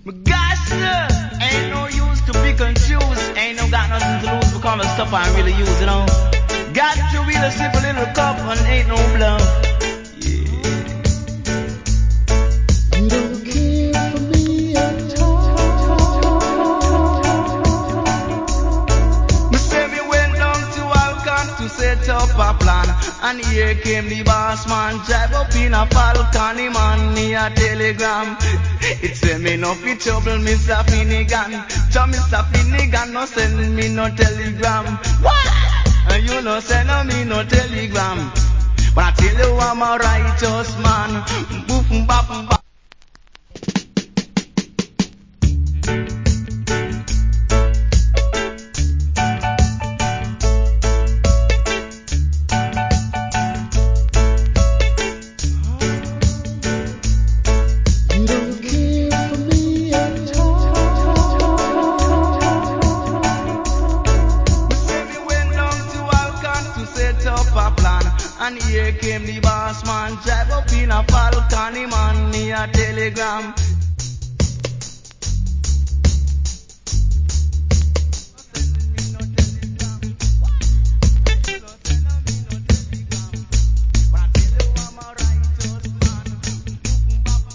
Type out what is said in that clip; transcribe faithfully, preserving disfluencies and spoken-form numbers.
Gosh, sir, ain't no use to pick and choose. Ain't no got nothing to lose because the stuff I really use, you know. Got to really sip a little cup and ain't no bluff. Yeah. You don't care for me at all. Me say me went down to Alcon to set up a plan, and here came the boss man, drive up in a Falcon, him and me a telegram. It say me no fit trouble, Mister Finnegan. So Mister Finnegan no send me no telegram. What? And you no send me no telegram. But I tell you I'm a righteous man. Boof bap bap. And here came the boss man, drive up in a Falcon, him and me a telegram.